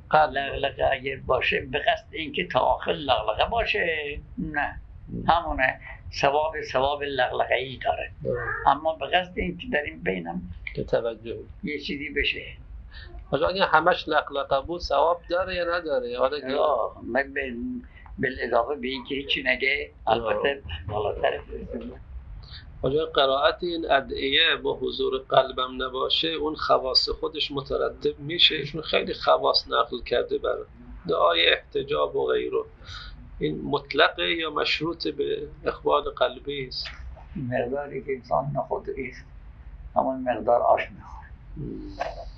لغلقه اگر باشه به قصد اینکه تا آخر لغلقه باشه نه، همونه، ثواب لغلقه ای داره. اما به قصد اینکه در این بینم که توجه یه چیزی بشه. حالا اگه همش لغلقه بود ثواب داره یا نداره؟ حالا که من بالاضافه به اینکه هیچی نگه البته بالاتر. حالا قرائت این ادعیه با حضور قلبم نباشه اون خواص خودش مترتب میشه. ایشون خیلی خواص نقل کرده برای دعای احتجاب و غیره. این مطلقه یا مشروط به اخبار قلبی است؟ مقداری که انسان نخود ایست همون مقدار آش میخوره.